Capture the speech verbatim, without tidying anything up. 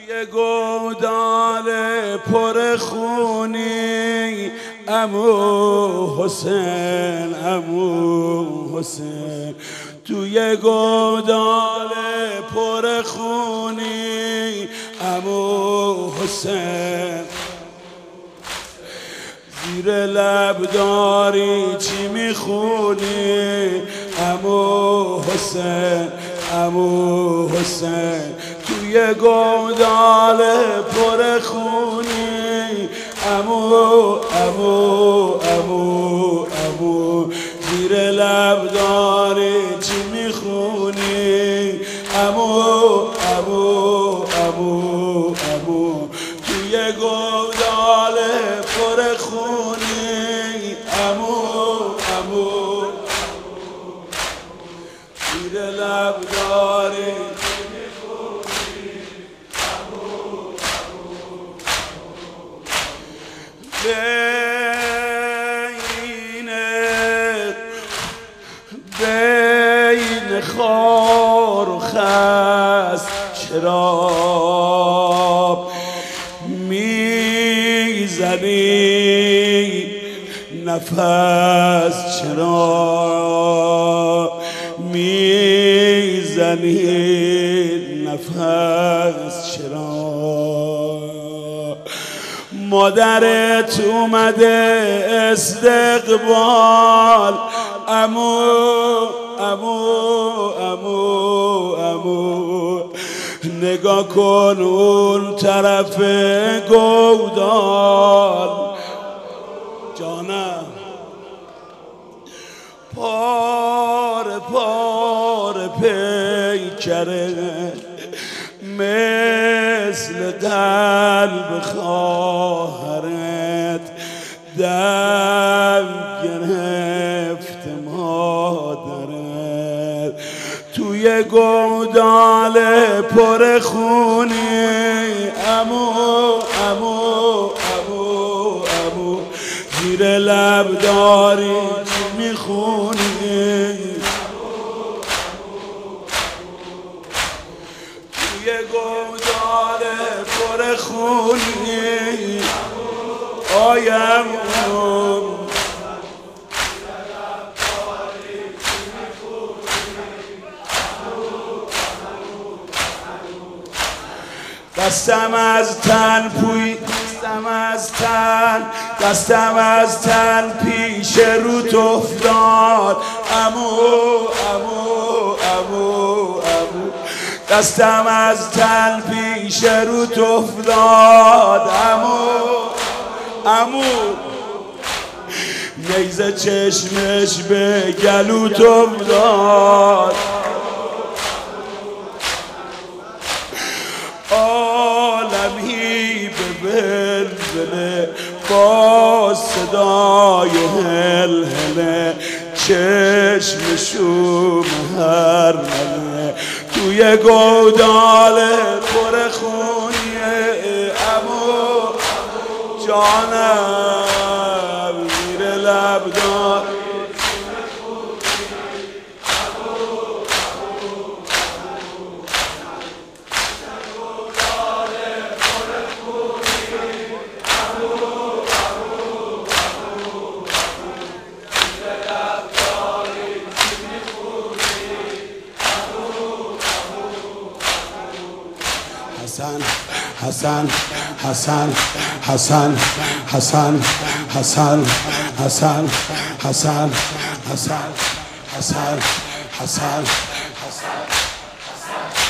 توی گودال پر خونی عمو حسین عمو حسین توی گودال پر خونی عمو حسین زیر لب داری چی میخونی عمو حسین عمو حسین توی گودال پر خونی عمو عمو عمو عمو زیر لب داری چی میخونی عمو عمو عمو عمو توی گودال پر خونی عمو عمو زیر لب داری بین بین خار و خس چرا میزنی نفس چرا میزنی نفس چرا مادرت اومده استقبال عمو عمو عمو عمو نگاه کن اون طرف گودال جانم پاره پاره پیکره مثل قلب خواهرت دم گرفت مادرت توی گودال پر خونی عمو عمو عمو عمو زیر لب داری چی میخونی توی گودال پر خونی آیم دستم از تن پوی دستم از تن دستم از تن پیش رو افتاد عمو عمو عمو عمو دستم از تن پیش رو افتاد عمو عمو نیزه چشمش به گلوت افتاد عالمی به بلبله با صدای هلهله چشمشو مهرمله توی گودال پر خونیه عمو جانم زیر لب دار حسن حسن حسن حسن حسن حسن حسن حسن حسن حسن حسن حسن